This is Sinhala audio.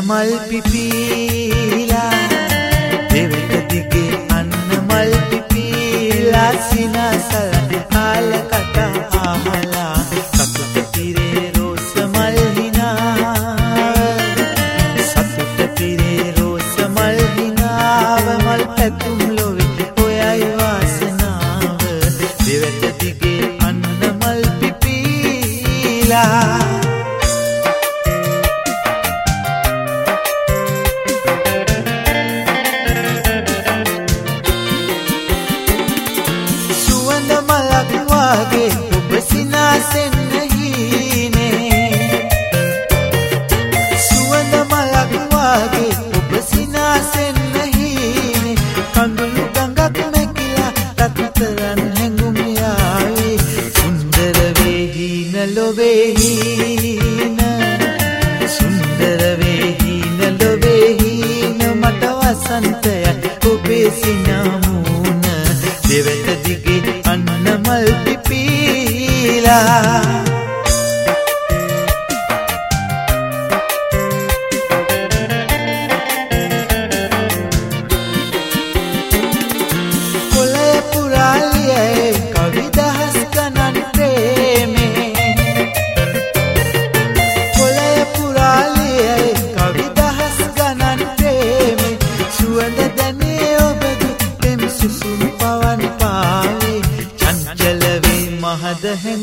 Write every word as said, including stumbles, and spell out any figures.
මල් පිපිලා දෙවෙත දිගේ අන්න මල් පිපිලා සිනසල කාල කතා අහලා සතුට පිරේ රෝස මල් හිනාව සතුට පිරේ රෝස මල් හිනාව මල් පැතුම් ලොවේ ඔයයි වාසනාව දෙවෙත දිගේ අන්න මල් පිපිලා ඔබ සිනාසෙන් නැහිනේ සුවඳ මලක් වාගේ ඔබ සිනාසෙන් නැහිනේ කඳුළු ගඟක් නැකිලා රත්තරන් හැඟුම් යාවේ සුන්දර වේහින ලොවේහින සුන්දර වේහින ලොවේහින මට වසන්තයක් ඔබේ සිනාමුණ දෙවෙත දිගේ අන්න මල් පිපිලා කොළය පුරාලියේ කවි දහස් ගණන් ප්‍රේමේ කොළය පුරාලියේ කවි දහස් ගණන් ප්‍රේමේ සුවඳ දැනේ ඔබගේ පෙම් සුසුම් පවන් පාවේ චංචල වේ මහද